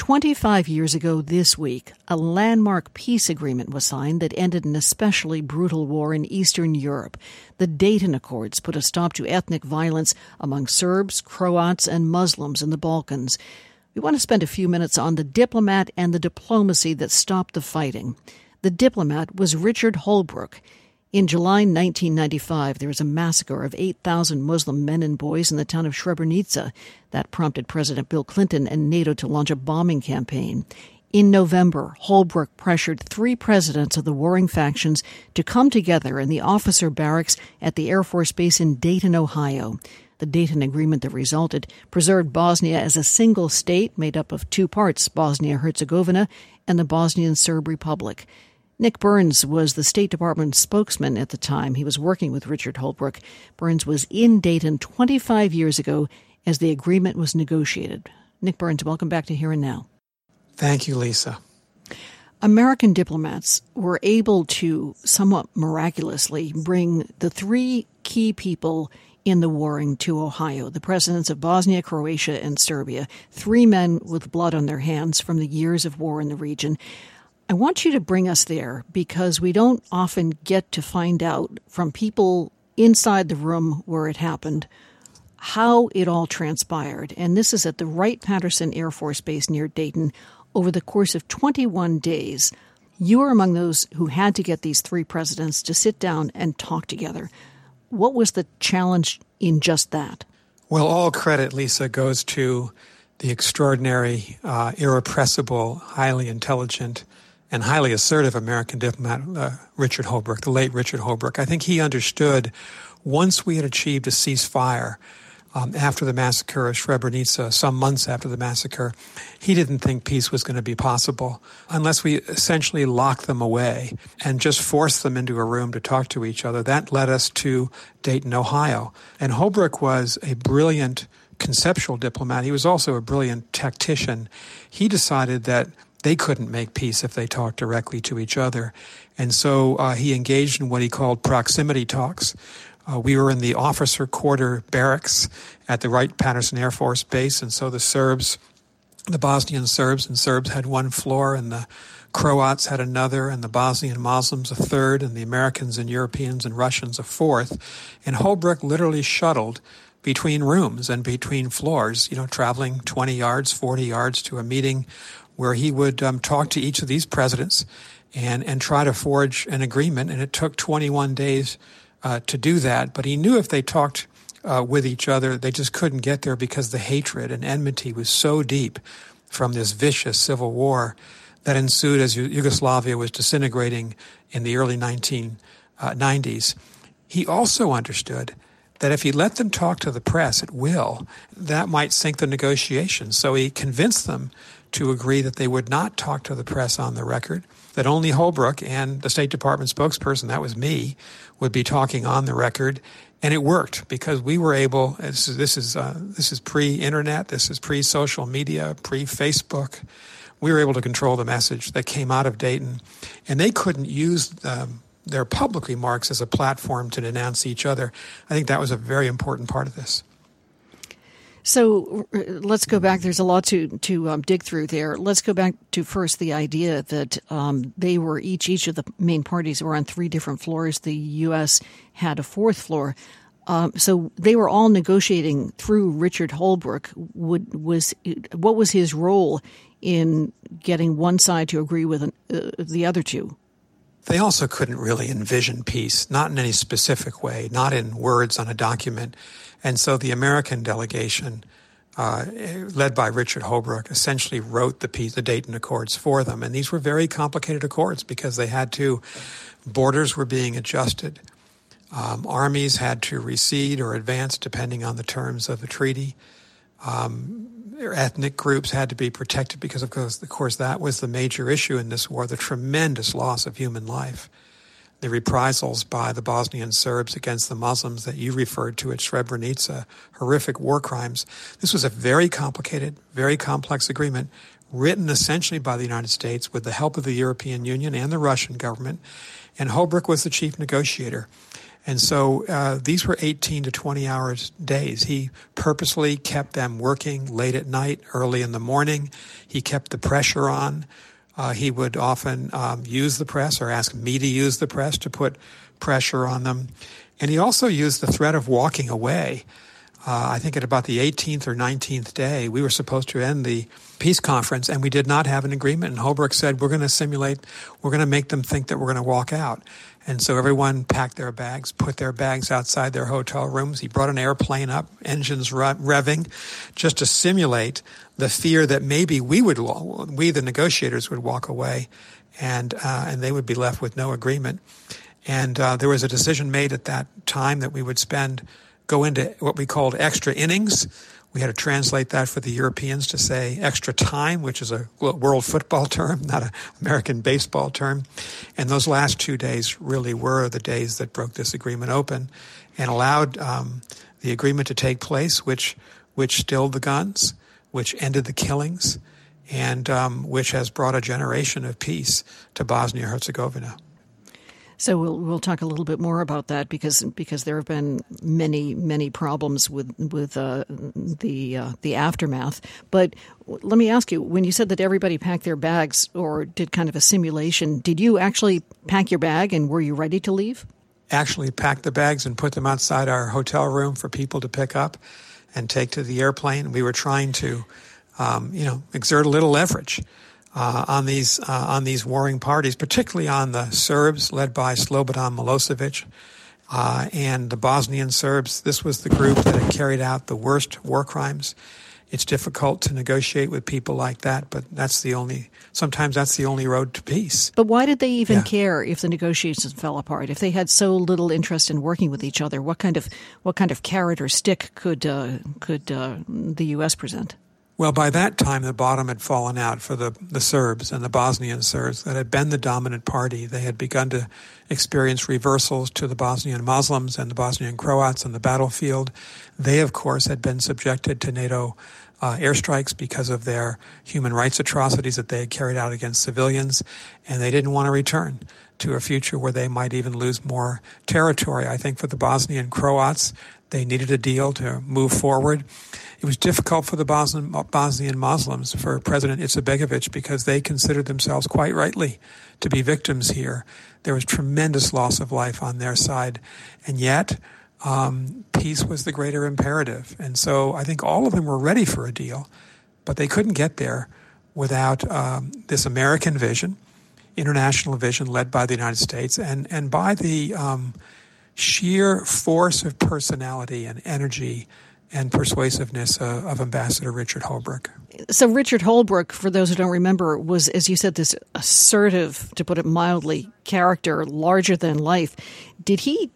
25 years ago this week, a landmark peace agreement was signed that ended an especially brutal war in Eastern Europe. The Dayton Accords put a stop to ethnic violence among Serbs, Croats, and Muslims in the Balkans. We want to spend a few minutes on the diplomat and the diplomacy that stopped the fighting. The diplomat was Richard Holbrooke. In July 1995, there was a massacre of 8,000 Muslim men and boys in the town of Srebrenica. That prompted President Bill Clinton and NATO to launch a bombing campaign. In November, Holbrooke pressured 3 presidents of the warring factions to come together in the officer barracks at the Air Force Base in Dayton, Ohio. The Dayton Agreement that resulted preserved Bosnia as a single state made up of 2 parts, Bosnia-Herzegovina and the Bosnian Serb Republic. Nick Burns was the State Department spokesman at the time. He was working with Richard Holbrooke. Burns was in Dayton 25 years ago as the agreement was negotiated. Nick Burns, welcome back to Here and Now. Thank you, Lisa. American diplomats were able to, somewhat miraculously, bring the 3 key people in the warring to Ohio, the presidents of Bosnia, Croatia, and Serbia, 3 men with blood on their hands from the years of war in the region. I want you to bring us there because we don't often get to find out from people inside the room where it happened how it all transpired. And this is at the Wright-Patterson Air Force Base near Dayton. Over the course of 21 days, you were among those who had to get these 3 presidents to sit down and talk together. What was the challenge in just that? Well, all credit, Lisa, goes to the extraordinary, irrepressible, highly intelligent, and highly assertive American diplomat, Richard Holbrooke, the late Richard Holbrooke. I think he understood once we had achieved a ceasefire after the massacre of Srebrenica, some months after the massacre, he didn't think peace was going to be possible unless we essentially locked them away and just forced them into a room to talk to each other. That led us to Dayton, Ohio. And Holbrooke was a brilliant conceptual diplomat. He was also a brilliant tactician. He decided that they couldn't make peace if they talked directly to each other. And so he engaged in what he called proximity talks. We were in the officer quarter barracks at the Wright-Patterson Air Force Base, and so the Bosnian Serbs and Serbs had 1 floor, and the Croats had another, and the Bosnian Muslims a third, and the Americans and Europeans and Russians a 4th. And Holbrooke literally shuttled between rooms and between floors, traveling 20 yards, 40 yards to a meeting where he would talk to each of these presidents and try to forge an agreement. And it took 21 days to do that. But he knew if they talked with each other, they just couldn't get there because the hatred and enmity was so deep from this vicious civil war that ensued as Yugoslavia was disintegrating in the early 1990s. He also understood that if he let them talk to the press at will, that might sink the negotiations. So he convinced them to agree that they would not talk to the press on the record, that only Holbrooke and the State Department spokesperson, that was me, would be talking on the record. And it worked because we were able, this is pre-internet, this is pre-social media, pre-Facebook. We were able to control the message that came out of Dayton. And they couldn't use their public remarks as a platform to denounce each other. I think that was a very important part of this. So let's go back. There's a lot to dig through there. Let's go back to first the idea that they were each of the main parties were on 3 different floors. The U.S. had a 4th floor. So they were all negotiating through Richard Holbrooke. What was his role in getting one side to agree with the other 2? They also couldn't really envision peace, not in any specific way, not in words on a document. And so the American delegation, led by Richard Holbrooke, essentially wrote the Dayton Accords for them. And these were very complicated accords because they had to, borders were being adjusted. Armies had to recede or advance depending on the terms of the treaty. Ethnic groups had to be protected because, of course, that was the major issue in this war, the tremendous loss of human life. The reprisals by the Bosnian Serbs against the Muslims that you referred to at Srebrenica, horrific war crimes. This was a very complicated, very complex agreement written essentially by the United States with the help of the European Union and the Russian government. And Holbrooke was the chief negotiator. And so these were 18 to 20 hours days. He purposely kept them working late at night, early in the morning. He kept the pressure on. He would often use the press or ask me to use the press to put pressure on them. And he also used the threat of walking away. I think at about the 18th or 19th day, we were supposed to end the peace conference, and we did not have an agreement. And Holbrooke said, we're going to make them think that we're going to walk out. And so everyone packed their bags, put their bags outside their hotel rooms. He brought an airplane up, engines revving, just to simulate the fear that maybe we, the negotiators, would walk away, and they would be left with no agreement. And there was a decision made at that time that we would go into what we called extra innings. We had to translate that for the Europeans to say extra time, which is a world football term, not an American baseball term. And those last 2 days really were the days that broke this agreement open and allowed the agreement to take place, which stilled the guns, which ended the killings, and which has brought a generation of peace to Bosnia-Herzegovina. So we'll talk a little bit more about that because there have been many problems with the aftermath. But let me ask you, when you said that everybody packed their bags or did kind of a simulation, did you actually pack your bag and were you ready to leave? Actually packed the bags and put them outside our hotel room for people to pick up and take to the airplane. We were trying to, exert a little leverage on these warring parties, particularly on the Serbs led by Slobodan Milosevic and the Bosnian Serbs. This was the group that had carried out the worst war crimes. It's difficult to negotiate with people like that, but sometimes that's the only road to peace. But why did they even care if the negotiations fell apart? If they had so little interest in working with each other, what kind of carrot or stick could the U.S. present? Well, by that time, the bottom had fallen out for the Serbs and the Bosnian Serbs that had been the dominant party. They had begun to experience reversals to the Bosnian Muslims and the Bosnian Croats on the battlefield. They, of course, had been subjected to NATO airstrikes because of their human rights atrocities that they had carried out against civilians, and they didn't want to return to a future where they might even lose more territory. I think for the Bosnian Croats, they needed a deal to move forward. It was difficult for the Bosnian Muslims, for President Izetbegovic, because they considered themselves quite rightly to be victims here. There was tremendous loss of life on their side, and yet peace was the greater imperative. And so I think all of them were ready for a deal, but they couldn't get there without this American vision, international vision led by the United States, and by the sheer force of personality and energy and persuasiveness of Ambassador Richard Holbrooke. So Richard Holbrooke, for those who don't remember, was, as you said, this assertive, to put it mildly, character, larger than life. Did he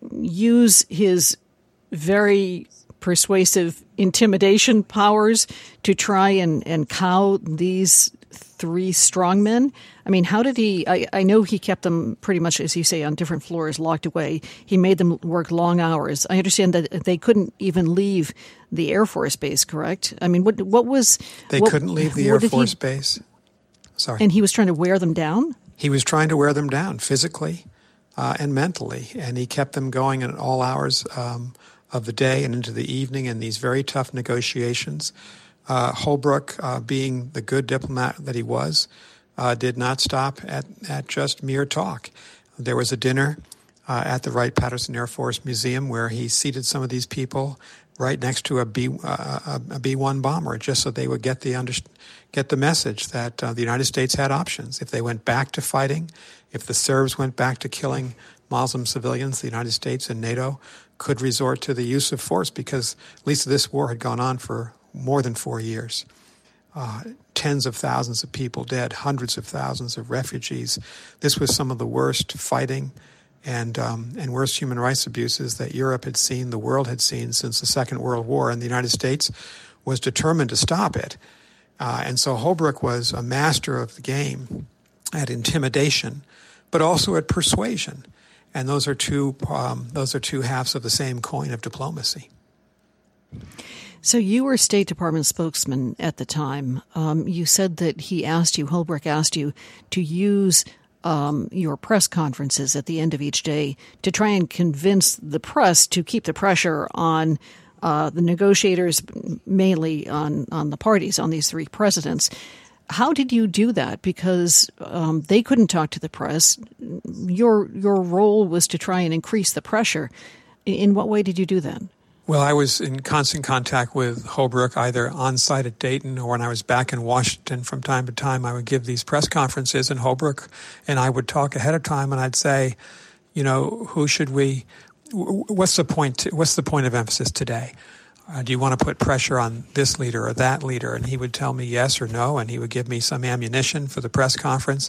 use his very persuasive intimidation powers to try and cow these three strongmen? I mean, how did he... I know he kept them pretty much, as you say, on different floors, locked away. He made them work long hours. I understand that they couldn't even leave the Air Force Base, correct? I mean, what was... They couldn't leave the Air Force Base. Sorry. And he was trying to wear them down? He was trying to wear them down physically and mentally, and he kept them going at all hours of the day and into the evening in these very tough negotiations. Holbrooke, being the good diplomat that he was, did not stop at just mere talk. There was a dinner at the Wright-Patterson Air Force Museum where he seated some of these people right next to a B-1 bomber, just so they would get the message that the United States had options. If they went back to fighting, if the Serbs went back to killing Muslim civilians, the United States and NATO could resort to the use of force, because at least this war had gone on for more than 4 years. Tens of thousands of people dead, hundreds of thousands of refugees. This was some of the worst fighting and worst human rights abuses that Europe had seen, the world had seen since the Second World War, and the United States was determined to stop it. And so Holbrooke was a master of the game at intimidation, but also at persuasion. And those are two halves of the same coin of diplomacy. So you were State Department spokesman at the time. You said that Holbrooke asked you to use your press conferences at the end of each day to try and convince the press to keep the pressure on the negotiators, mainly on the parties, on these three presidents. How did you do that? Because they couldn't talk to the press. Your role was to try and increase the pressure. In what way did you do that? Well, I was in constant contact with Holbrooke, either on site at Dayton or when I was back in Washington. From time to time, I would give these press conferences in Holbrooke, and I would talk ahead of time, and I'd say, what's the point of emphasis today? Do you want to put pressure on this leader or that leader? And he would tell me yes or no, and he would give me some ammunition for the press conference.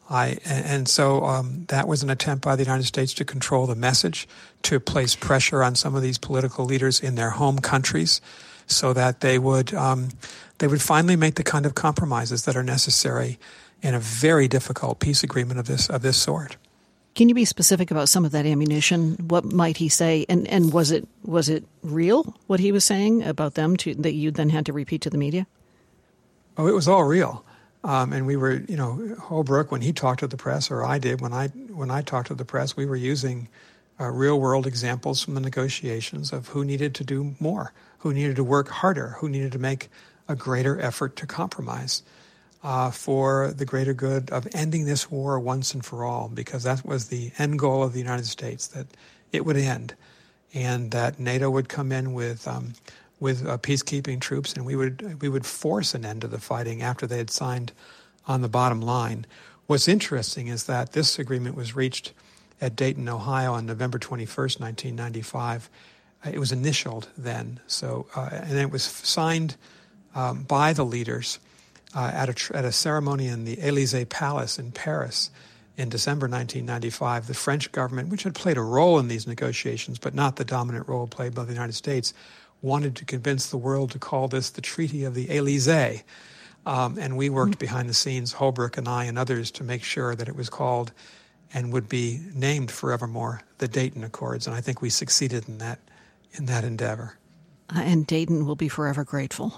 So that was an attempt by the United States to control the message, to place pressure on some of these political leaders in their home countries, so that they would finally make the kind of compromises that are necessary in a very difficult peace agreement of this sort. Can you be specific about some of that ammunition? What might he say? And was it real, what he was saying about them that you then had to repeat to the media? Oh, it was all real. And we were, Holbrooke, when he talked to the press, or I did when I talked to the press, we were using real-world examples from the negotiations of who needed to do more, who needed to work harder, who needed to make a greater effort to compromise for the greater good of ending this war once and for all, because that was the end goal of the United States, that it would end, and that NATO would come in with peacekeeping troops, and we would force an end to the fighting after they had signed on the bottom line. What's interesting is that this agreement was reached at Dayton, Ohio, on November 21st, 1995. It was initialed then, and it was signed by the leaders at a ceremony in the Élysée Palace in Paris in December 1995. The French government, which had played a role in these negotiations, but not the dominant role played by the United States, wanted to convince the world to call this the Treaty of the Élysée. And we worked behind the scenes, Holbrooke and I and others, to make sure that it was called and would be named forevermore the Dayton Accords. And I think we succeeded in that endeavor. And Dayton will be forever grateful,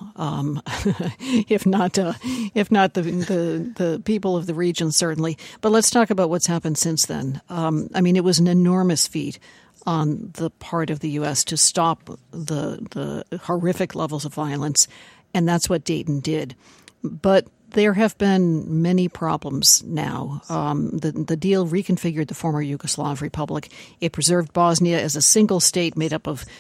if not the people of the region, certainly. But let's talk about what's happened since then. It was an enormous feat on the part of the U.S. to stop the horrific levels of violence, and that's what Dayton did. But there have been many problems now. The deal reconfigured the former Yugoslav Republic. It preserved Bosnia as a single state made up of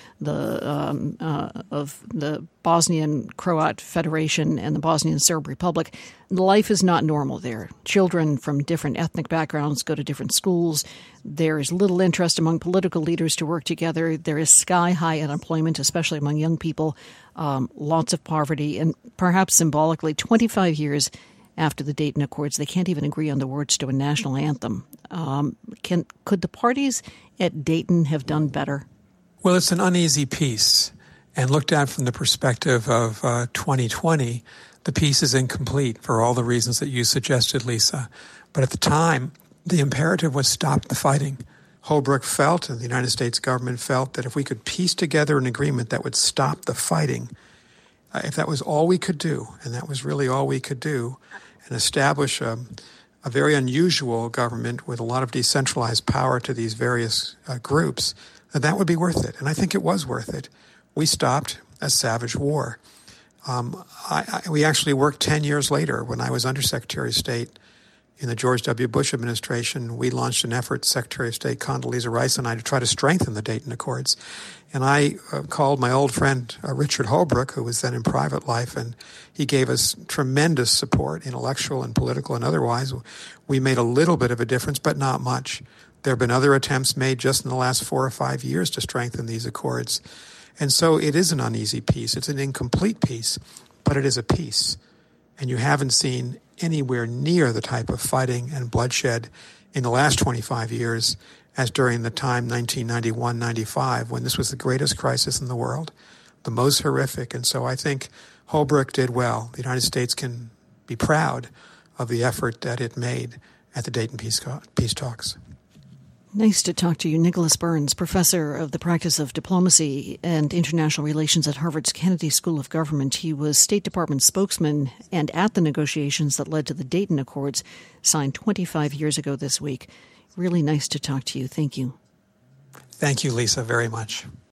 the Bosnian Croat Federation and the Bosnian Serb Republic. Life is not normal there. Children from different ethnic backgrounds go to different schools. There is little interest among political leaders to work together. There is sky-high unemployment, especially among young people, lots of poverty, and perhaps symbolically, 25 years after the Dayton Accords, they can't even agree on the words to a national anthem. Could the parties at Dayton have done better? Well, it's an uneasy peace, and looked at from the perspective of 2020, the peace is incomplete for all the reasons that you suggested, Lisa. But at the time, the imperative was stop the fighting. Holbrooke felt, and the United States government felt, that if we could piece together an agreement that would stop the fighting, if that was all we could do, and that was really all we could do, and establish a very unusual government with a lot of decentralized power to these various groups, that would be worth it. And I think it was worth it. We stopped a savage war. We actually worked 10 years later when I was Undersecretary of State in the George W. Bush administration. We launched an effort, Secretary of State Condoleezza Rice and I, to try to strengthen the Dayton Accords. And I called my old friend Richard Holbrooke, who was then in private life, and he gave us tremendous support, intellectual and political and otherwise. We made a little bit of a difference, but not much. There have been other attempts made just in the last 4 or 5 years to strengthen these accords. And so it is an uneasy peace. It's an incomplete peace, but it is a peace. And you haven't seen anywhere near the type of fighting and bloodshed in the last 25 years as during the time 1991-95, when this was the greatest crisis in the world, the most horrific. And so I think Holbrooke did well. The United States can be proud of the effort that it made at the Dayton peace talks. Nice to talk to you. Nicholas Burns, professor of the practice of diplomacy and international relations at Harvard's Kennedy School of Government. He was State Department spokesman and at the negotiations that led to the Dayton Accords, signed 25 years ago this week. Really nice to talk to you. Thank you. Thank you, Lisa, very much.